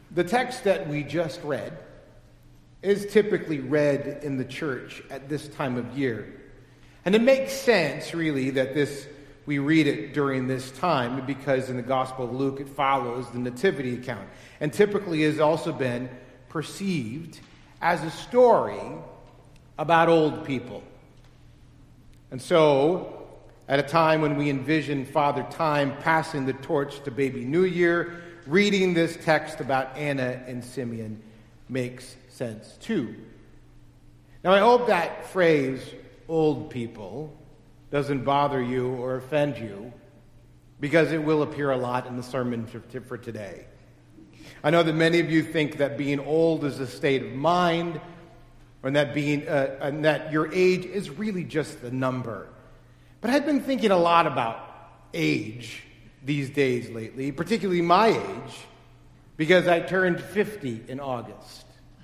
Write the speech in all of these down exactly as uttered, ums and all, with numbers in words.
The text that we just read is typically read in the church at this time of year. And it makes sense, really, that this we read it during this time, because in the Gospel of Luke it follows the nativity account, and typically has also been perceived as a story about old people. And so, at a time when we envision Father Time passing the torch to baby New Year, reading this text about Anna and Simeon makes sense too. Now, I hope that phrase, old people, doesn't bother you or offend you, because it will appear a lot in the sermon for, for today. I know that many of you think that being old is a state of mind, or that being uh, and that your age is really just the number. But I've been thinking a lot about age these days lately, particularly my age, because I turned fifty in August.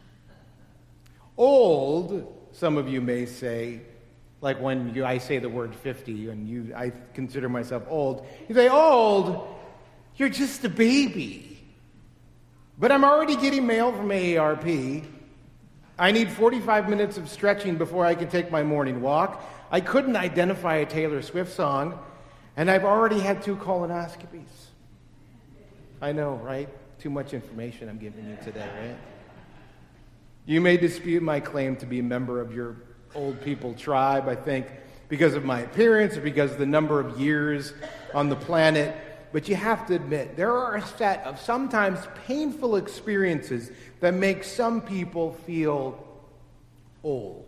Old, some of you may say, like when you, I say the word fifty and you, I consider myself old, you say, old, you're just a baby. But I'm already getting mail from A A R P. I need forty-five minutes of stretching before I can take my morning walk. I couldn't identify a Taylor Swift song, and I've already had two colonoscopies. I know, right? Too much information I'm giving you today, right? You may dispute my claim to be a member of your old people tribe, I think, because of my appearance or because of the number of years on the planet. But you have to admit, there are a set of sometimes painful experiences that make some people feel old.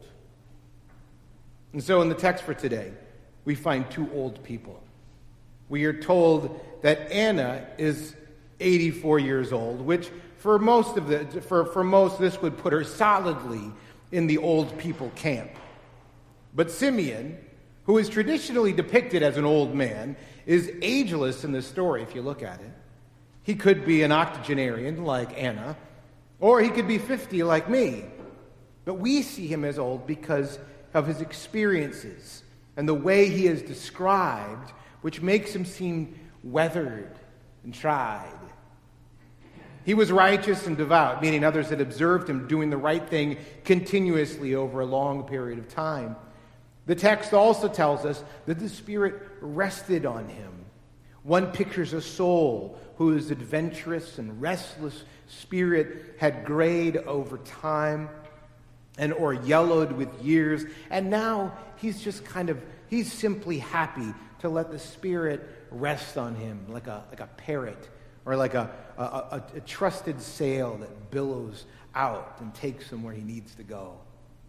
And so in the text for today, we find two old people. We are told that Anna is eighty-four years old, which for most of the for, for most this would put her solidly in the old people camp. But Simeon, who is traditionally depicted as an old man, is ageless in this story if you look at it. He could be an octogenarian like Anna, or he could be fifty like me. But we see him as old because of his experiences and the way he is described, which makes him seem weathered and tried. He was righteous and devout, meaning others had observed him doing the right thing continuously over a long period of time. The text also tells us that the Spirit rested on him. One pictures a soul whose adventurous and restless spirit had grayed over time and or yellowed with years, and now he's just kind of, he's simply happy to let the Spirit rest on him like a, like a parrot or like a, a, a, a trusted sail that billows out and takes him where he needs to go.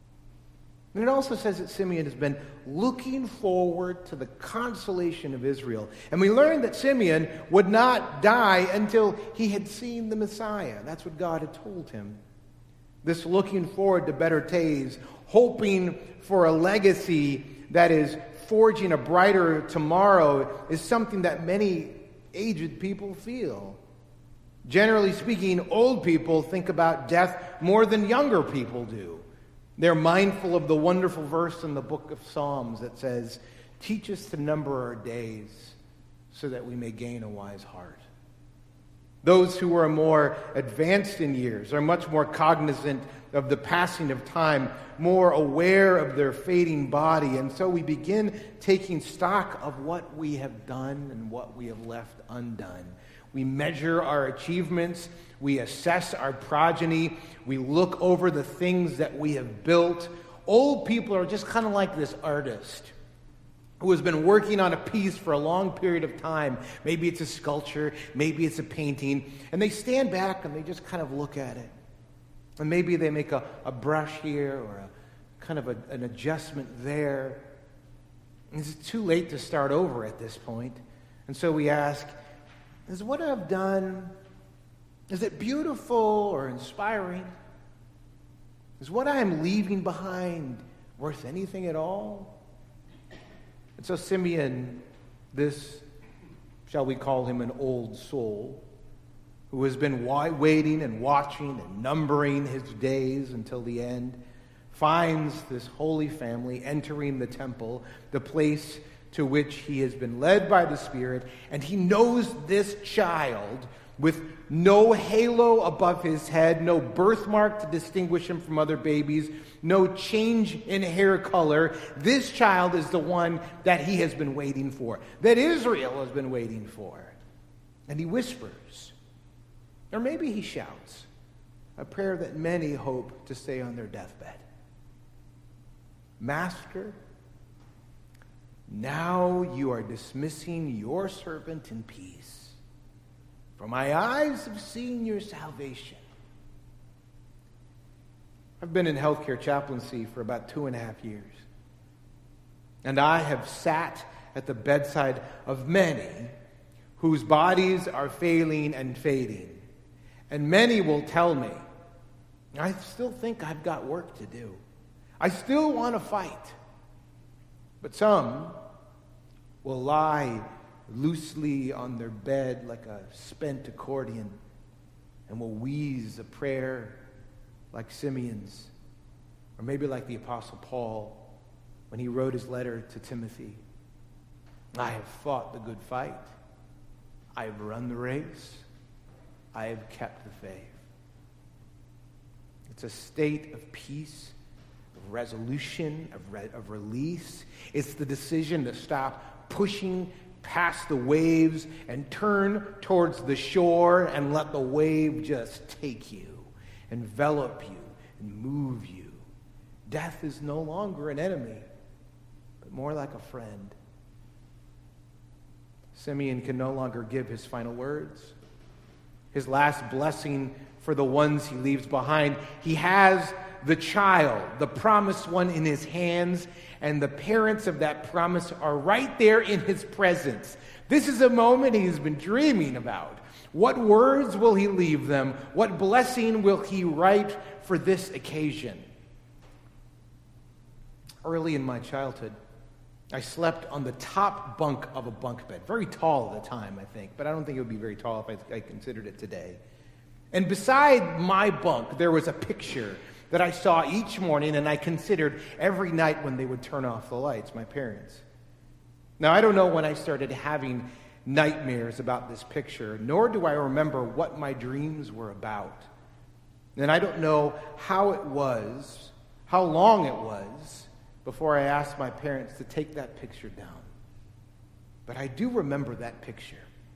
And it also says that Simeon has been looking forward to the consolation of Israel. And we learn that Simeon would not die until he had seen the Messiah. That's what God had told him. This looking forward to better days, hoping for a legacy that is forging a brighter tomorrow, is something that many aged people feel. Generally speaking, old people think about death more than younger people do. They're mindful of the wonderful verse in the book of Psalms that says, "Teach us to number our days so that we may gain a wise heart." Those who are more advanced in years are much more cognizant of the passing of time, more aware of their fading body, and so we begin taking stock of what we have done and what we have left undone. We measure our achievements, we assess our progeny, we look over the things that we have built. Old people are just kind of like this artist who has been working on a piece for a long period of time. Maybe it's a sculpture, maybe it's a painting, and they stand back and they just kind of look at it. And maybe they make a, a brush here or a kind of a, an adjustment there. And it's too late to start over at this point. And so we ask, is what I've done, is it beautiful or inspiring? Is what I'm leaving behind worth anything at all? And so Simeon, this, shall we call him an old soul, who has been waiting and watching and numbering his days until the end, finds this holy family entering the temple, the place to which he has been led by the Spirit, and he knows this child with no halo above his head, no birthmark to distinguish him from other babies, no change in hair color. This child is the one that he has been waiting for, that Israel has been waiting for. And he whispers, or maybe he shouts, a prayer that many hope to say on their deathbed. Master, now you are dismissing your servant in peace, for my eyes have seen your salvation. I've been in healthcare chaplaincy for about two and a half years, and I have sat at the bedside of many whose bodies are failing and fading, and many will tell me, I still think I've got work to do. I still want to fight. But some will lie loosely on their bed like a spent accordion and will wheeze a prayer like Simeon's, or maybe like the Apostle Paul when he wrote his letter to Timothy. I have fought the good fight. I have run the race. I have kept the faith. It's a state of peace, of resolution, of, re- of release. It's the decision to stop pushing past the waves and turn towards the shore and let the wave just take you, envelop you, and move you. Death is no longer an enemy, but more like a friend. Simeon can no longer give his final words, his last blessing for the ones he leaves behind. He has the child, the promised one, in his hands, and the parents of that promise are right there in his presence. This is a moment he's been dreaming about. What words will he leave them? What blessing will he write for this occasion? Early in my childhood, I slept on the top bunk of a bunk bed. Very tall at the time, I think, but I don't think it would be very tall if I, I considered it today. And beside my bunk, there was a picture that I saw each morning and I considered every night when they would turn off the lights, my parents. Now, I don't know when I started having nightmares about this picture, nor do I remember what my dreams were about. And I don't know how it was, how long it was, before I asked my parents to take that picture down. But I do remember that picture.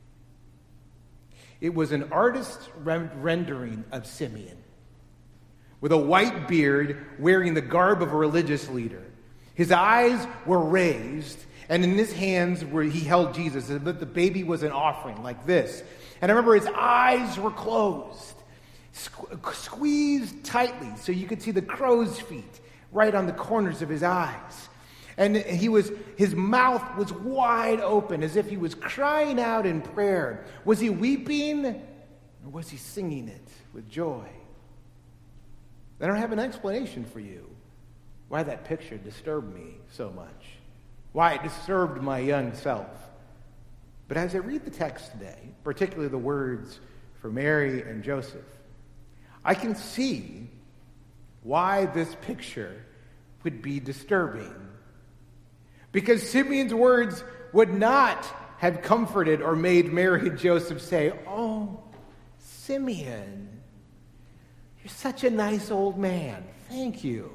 It was an artist's rendering of Simeon, with a white beard, wearing the garb of a religious leader. His eyes were raised, and in his hands where he held Jesus, as if the baby was an offering, like this. And I remember his eyes were closed, sque- squeezed tightly, so you could see the crow's feet right on the corners of his eyes. And he was, his mouth was wide open, as if he was crying out in prayer. Was he weeping, or was he singing it with joy? I don't have an explanation for you why that picture disturbed me so much, why it disturbed my young self. But as I read the text today, particularly the words for Mary and Joseph, I can see why this picture would be disturbing. Because Simeon's words would not have comforted or made Mary and Joseph say, "Oh, Simeon, you're such a nice old man. Thank you."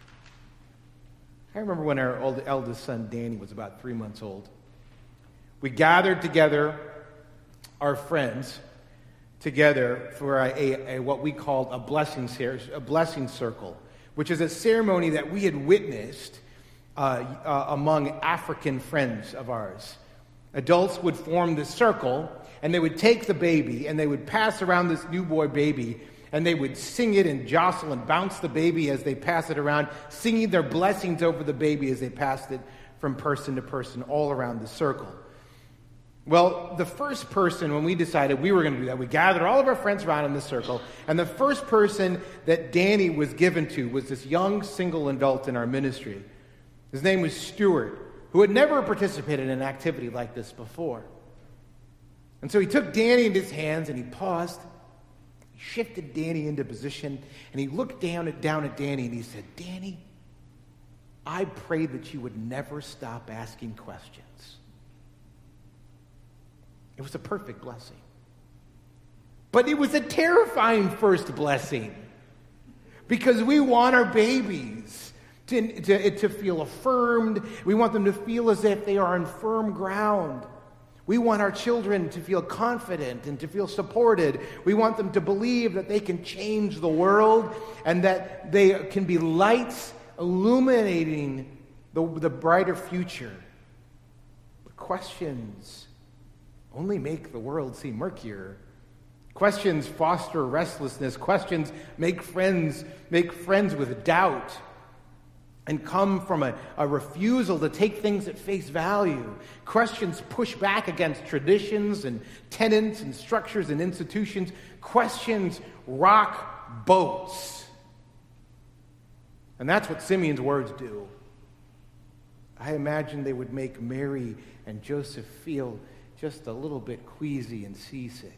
I remember when our old, eldest son, Danny, was about three months old. We gathered together, our friends, together for a, a, a what we called a blessing, a blessing circle, which is a ceremony that we had witnessed uh, uh, among African friends of ours. Adults would form this circle, and they would take the baby, and they would pass around this newborn baby, and they would sing it and jostle and bounce the baby as they pass it around, singing their blessings over the baby as they passed it from person to person all around the circle. Well, the first person, when we decided we were going to do that, we gathered all of our friends around in the circle, and the first person that Danny was given to was this young single adult in our ministry. His name was Stuart, who had never participated in an activity like this before. And so he took Danny in his hands, and he paused. He shifted Danny into position, and he looked down at, down at Danny, and he said, "Danny, I pray that you would never stop asking questions." It was a perfect blessing. But it was a terrifying first blessing because we want our babies to, to, to feel affirmed. We want them to feel as if they are on firm ground. We want our children to feel confident and to feel supported. We want them to believe that they can change the world and that they can be lights illuminating the, the brighter future. But questions only make the world seem murkier. Questions foster restlessness. Questions make friends, make friends with doubt and come from a, a refusal to take things at face value. Questions push back against traditions and tenets and structures and institutions. Questions rock boats. And that's what Simeon's words do. I imagine they would make Mary and Joseph feel just a little bit queasy and seasick.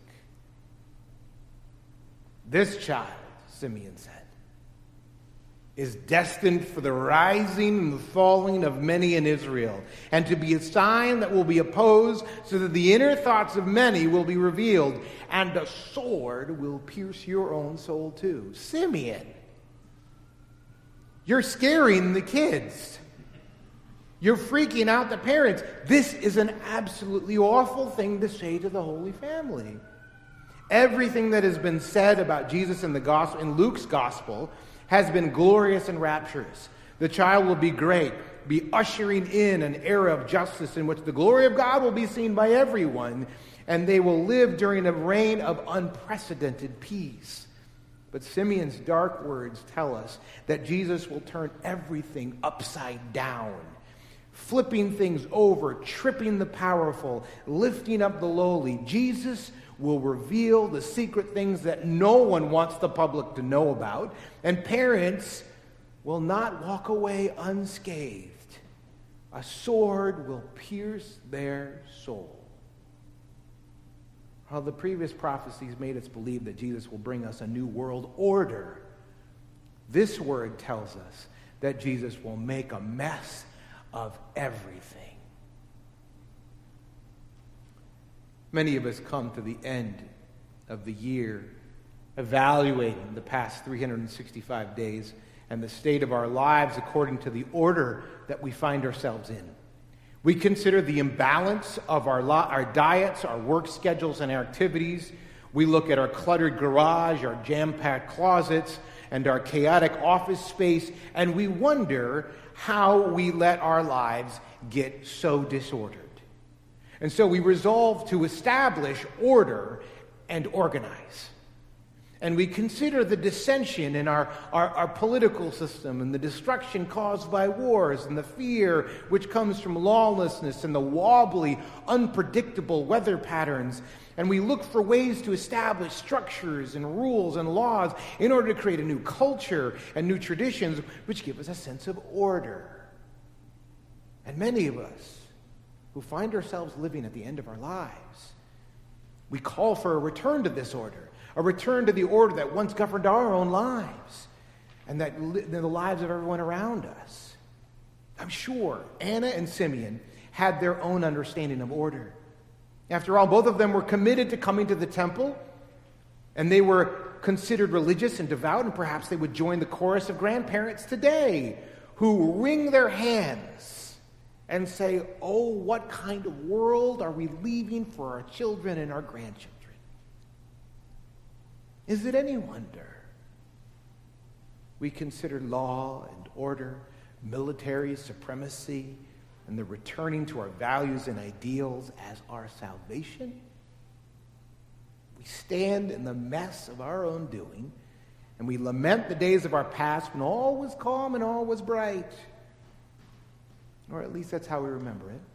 This child, Simeon said, is destined for the rising and the falling of many in Israel, and to be a sign that will be opposed, so that the inner thoughts of many will be revealed, and a sword will pierce your own soul too. Simeon, you're scaring the kids. You're freaking out the parents. This is an absolutely awful thing to say to the Holy Family. Everything that has been said about Jesus in the gospel, in Luke's gospel, has been glorious and rapturous. The child will be great, be ushering in an era of justice in which the glory of God will be seen by everyone, and they will live during a reign of unprecedented peace. But Simeon's dark words tell us that Jesus will turn everything upside down, flipping things over, tripping the powerful, lifting up the lowly. Jesus will reveal the secret things that no one wants the public to know about, and parents will not walk away unscathed. A sword will pierce their soul. While the previous prophecies made us believe that Jesus will bring us a new world order, this word tells us that Jesus will make a mess of everything. Many of us come to the end of the year evaluating the past three hundred sixty-five days and the state of our lives according to the order that we find ourselves in. We consider the imbalance of our, lo- our diets, our work schedules, and our activities. We look at our cluttered garage, our jam-packed closets, and our chaotic office space, and we wonder how we let our lives get so disordered. And so we resolve to establish order and organize. And we consider the dissension in our, our, our political system and the destruction caused by wars and the fear which comes from lawlessness and the wobbly, unpredictable weather patterns. And we look for ways to establish structures and rules and laws in order to create a new culture and new traditions which give us a sense of order. And many of us who find ourselves living at the end of our lives, we call for a return to this order, a return to the order that once governed our own lives and that li- the lives of everyone around us. I'm sure Anna and Simeon had their own understanding of order. After all, both of them were committed to coming to the temple, and they were considered religious and devout, and perhaps they would join the chorus of grandparents today who wring their hands and say, oh, what kind of world are we leaving for our children and our grandchildren? Is it any wonder we consider law and order, military supremacy, and the returning to our values and ideals as our salvation? We stand in the mess of our own doing, and we lament the days of our past when all was calm and all was bright. Or at least that's how we remember it.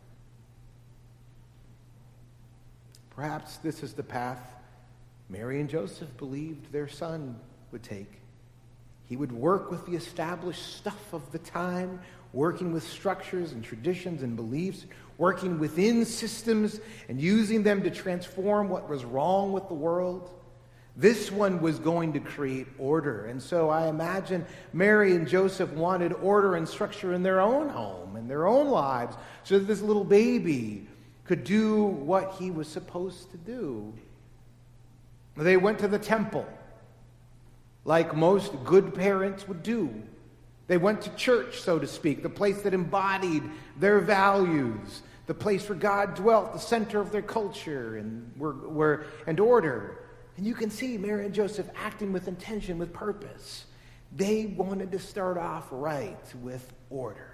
Perhaps this is the path Mary and Joseph believed their son would take. He would work with the established stuff of the time, working with structures and traditions and beliefs, working within systems and using them to transform what was wrong with the world. This one was going to create order. And so I imagine Mary and Joseph wanted order and structure in their own home, in their own lives, so that this little baby could do what he was supposed to do. They went to the temple, like most good parents would do. They went to church, so to speak, the place that embodied their values, the place where God dwelt, the center of their culture and, were, were, and order. And you can see Mary and Joseph acting with intention, with purpose. They wanted to start off right with order.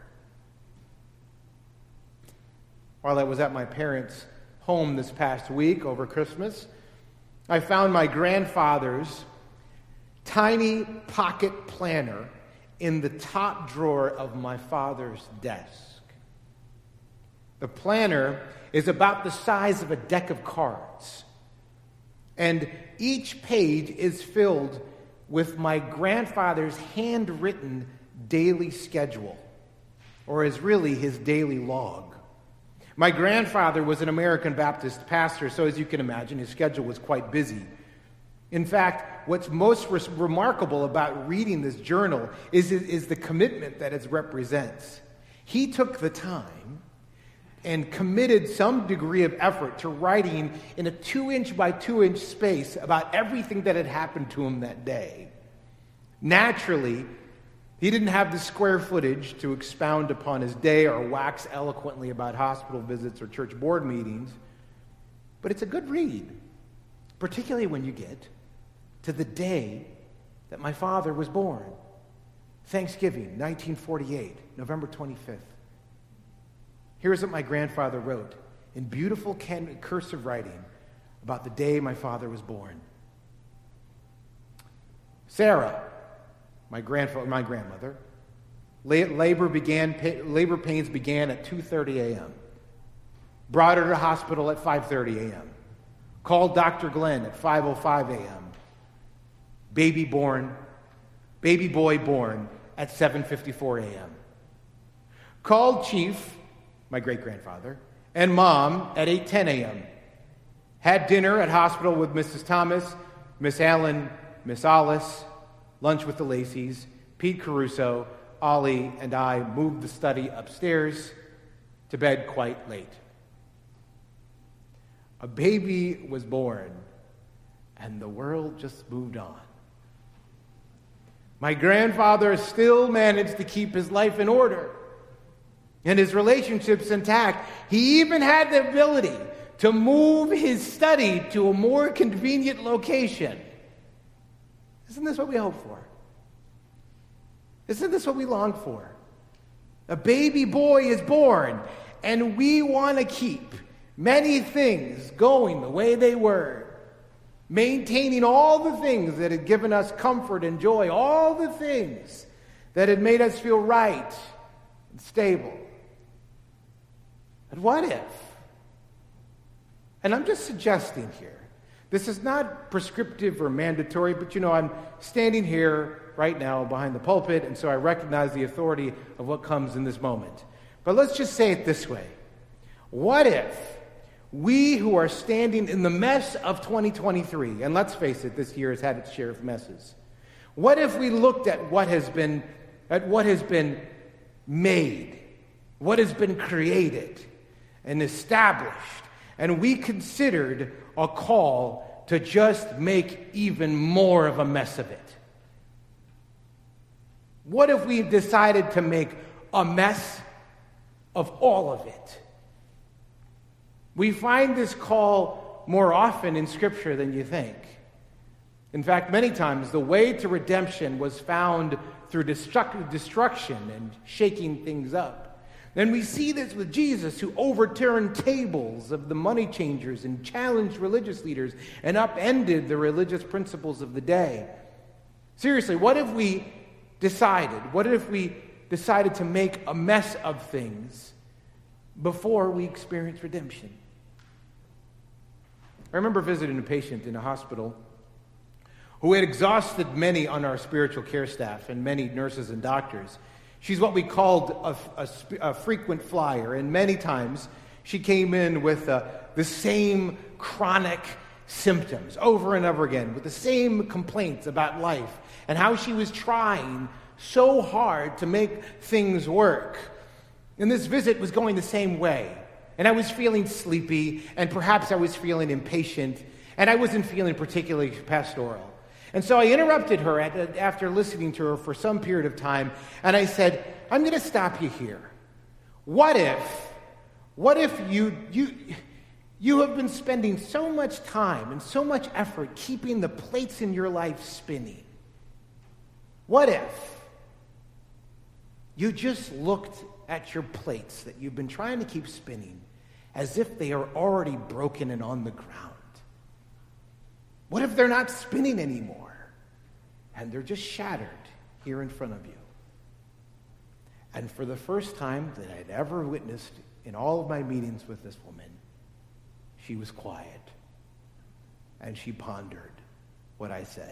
While I was at my parents' home this past week over Christmas, I found my grandfather's tiny pocket planner in the top drawer of my father's desk. The planner is about the size of a deck of cards, and each page is filled with my grandfather's handwritten daily schedule, or is really his daily log. My grandfather was an American Baptist pastor, so as you can imagine, his schedule was quite busy. In fact, what's most re- remarkable about reading this journal is, is, is the commitment that it represents. He took the time and committed some degree of effort to writing in a two-inch by two-inch space about everything that had happened to him that day. Naturally, he didn't have the square footage to expound upon his day or wax eloquently about hospital visits or church board meetings, but it's a good read, particularly when you get to the day that my father was born. Thanksgiving, nineteen forty-eight, November twenty-fifth. Here's what my grandfather wrote in beautiful can- cursive writing about the day my father was born. Sarah, my grandfather, my grandmother, la- labor began. Pa- labor pains began at two thirty a.m. Brought her to the hospital at five thirty a.m. Called Doctor Glenn at five oh five a.m. Baby born, baby boy born at seven fifty-four a.m. Called Chief, my great-grandfather, and Mom at eight ten a.m. Had dinner at hospital with Missus Thomas, Miss Allen, Miss Alice, lunch with the Lacey's, Pete Caruso, Ollie, and I moved the study upstairs to bed quite late. A baby was born, and the world just moved on. My grandfather still managed to keep his life in order and his relationships intact. He even had the ability to move his study to a more convenient location. Isn't this what we hope for? Isn't this what we long for? A baby boy is born, and we want to keep many things going the way they were, maintaining all the things that had given us comfort and joy, all the things that had made us feel right and stable. But what if? And I'm just suggesting here, this is not prescriptive or mandatory, but you know, I'm standing here right now behind the pulpit, and so I recognize the authority of what comes in this moment. But let's just say it this way. What if we who are standing in the mess of twenty twenty-three, and let's face it, this year has had its share of messes. What if we looked at what has been, at what has been made, what has been created and established, and we considered a call to just make even more of a mess of it? What if we decided to make a mess of all of it? We find this call more often in Scripture than you think. In fact, many times the way to redemption was found through destruct- destruction and shaking things up. Then we see this with Jesus, who overturned tables of the money changers and challenged religious leaders and upended the religious principles of the day. Seriously, what if we decided, what if we decided to make a mess of things before we experience redemption? I remember visiting a patient in a hospital who had exhausted many on our spiritual care staff and many nurses and doctors. She's what we called a, a, a frequent flyer, and many times she came in with uh, the same chronic symptoms over and over again, with the same complaints about life and how she was trying so hard to make things work. And this visit was going the same way. And I was feeling sleepy, and perhaps I was feeling impatient. And I wasn't feeling particularly pastoral. And so I interrupted her at, after listening to her for some period of time, and I said, I'm going to stop you here. What if, what if you, you, you have been spending so much time and so much effort keeping the plates in your life spinning? What if you just looked at your plates that you've been trying to keep spinning as if they are already broken and on the ground? What if they're not spinning anymore and they're just shattered here in front of you? And for the first time that I'd ever witnessed in all of my meetings with this woman, she was quiet and she pondered what I said.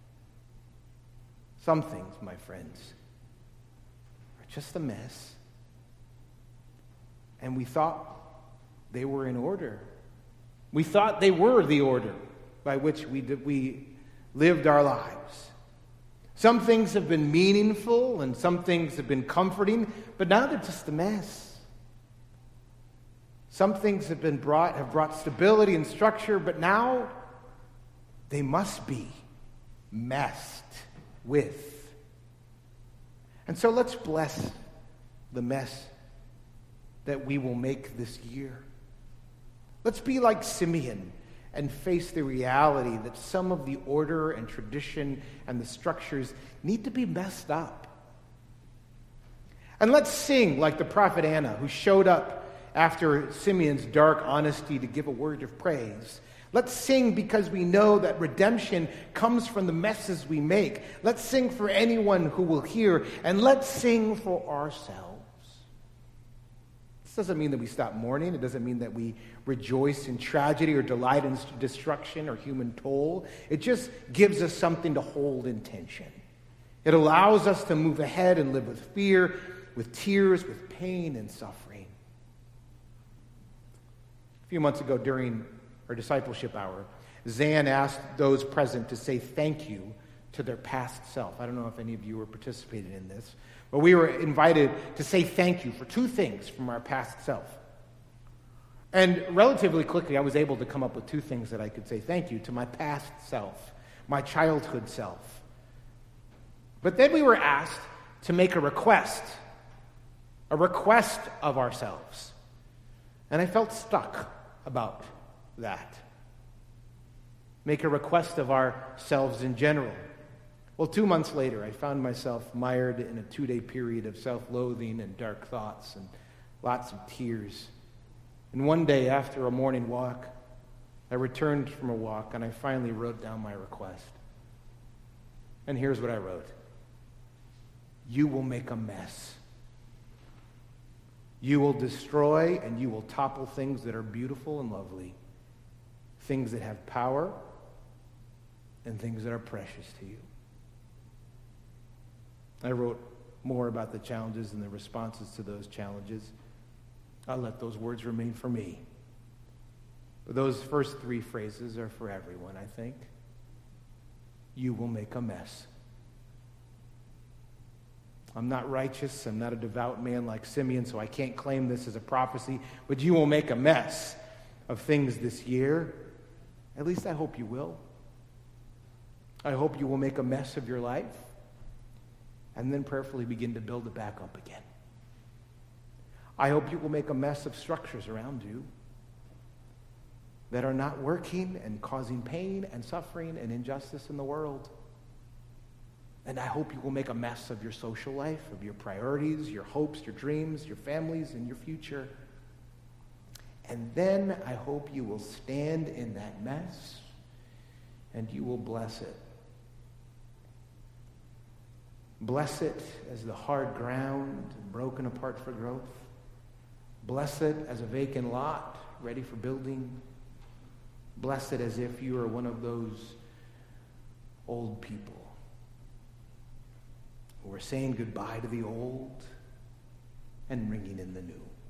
Some things, my friends, are just a mess. And we thought they were in order. We thought they were the order by which we, did, we lived our lives. Some things have been meaningful and some things have been comforting, but now they're just a mess. Some things have been brought have brought stability and structure, but now they must be messed with. And so let's bless the mess that we will make this year. Let's be like Simeon and face the reality that some of the order and tradition and the structures need to be messed up. And let's sing like the prophet Anna, who showed up after Simeon's dark honesty to give a word of praise. Let's sing because we know that redemption comes from the messes we make. Let's sing for anyone who will hear, and let's sing for ourselves. This doesn't mean that we stop mourning. It doesn't mean that we rejoice in tragedy or delight in destruction or human toll. It just gives us something to hold in tension. It allows us to move ahead and live with fear, with tears, with pain and suffering. A few months ago during our discipleship hour, Zan asked those present to say thank you to their past self. I don't know if any of you were participating in this, but we were invited to say thank you for two things from our past self. And relatively quickly, I was able to come up with two things that I could say thank you to my past self, my childhood self. But then we were asked to make a request, a request of ourselves. And I felt stuck about that. Make a request of ourselves in general. Well, two months later, I found myself mired in a two-day period of self-loathing and dark thoughts and lots of tears. And one day, after a morning walk, I returned from a walk, and I finally wrote down my request. And here's what I wrote. You will make a mess. You will destroy and you will topple things that are beautiful and lovely, things that have power, and things that are precious to you. I wrote more about the challenges and the responses to those challenges. I'll let those words remain for me. But those first three phrases are for everyone, I think. You will make a mess. I'm not righteous. I'm not a devout man like Simeon, so I can't claim this as a prophecy. But you will make a mess of things this year. At least I hope you will. I hope you will make a mess of your life and then prayerfully begin to build it back up again. I hope you will make a mess of structures around you that are not working and causing pain and suffering and injustice in the world. And I hope you will make a mess of your social life, of your priorities, your hopes, your dreams, your families, and your future. And then I hope you will stand in that mess and you will bless it. Bless it as the hard ground broken apart for growth. Bless it as a vacant lot ready for building. Bless it as if you are one of those old people who are saying goodbye to the old and bringing in the new.